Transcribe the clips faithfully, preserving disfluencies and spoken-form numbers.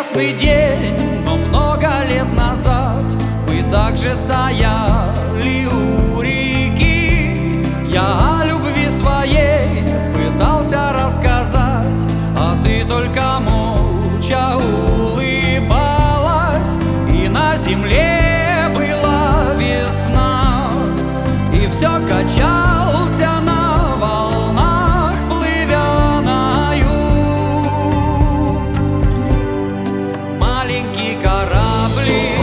ясный день, но много лет назад мы также стояли у реки. Я о любви своей пытался рассказать, а ты только молча улыбалась. И на земле была весна, и все качался на волнах, плывя на юг. Маленький кораблик,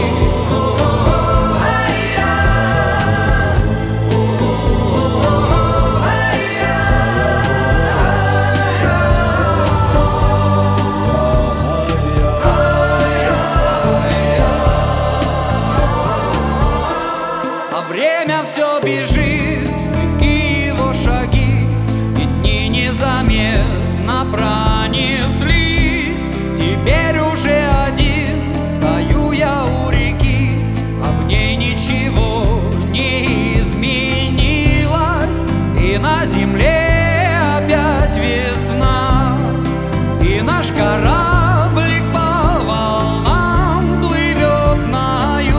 время все бежит, и его шаги, и дни незаметно пронеслись. Теперь уже один стою я у реки, а в ней ничего не изменилось. И на земле опять весна, и наш кораблик по волнам плывет на юг.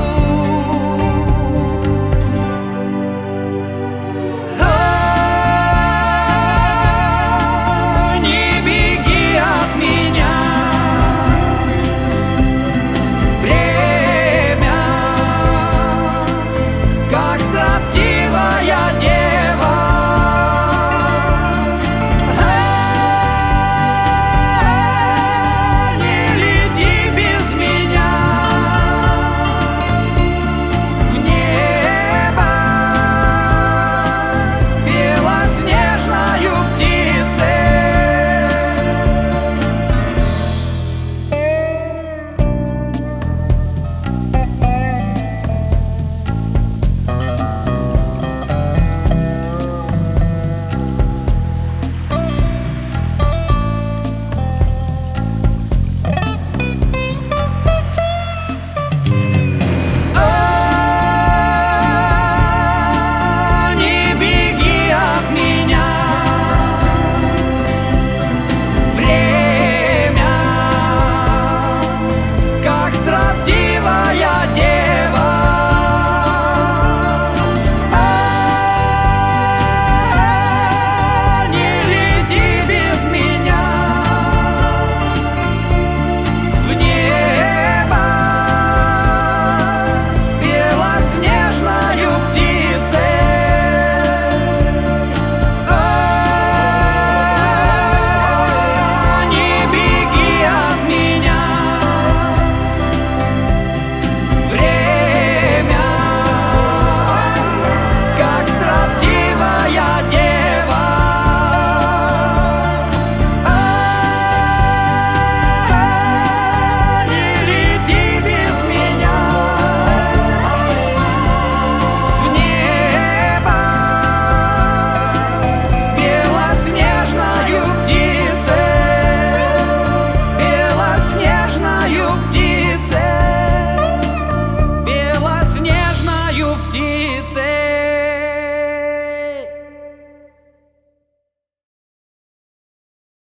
Птице.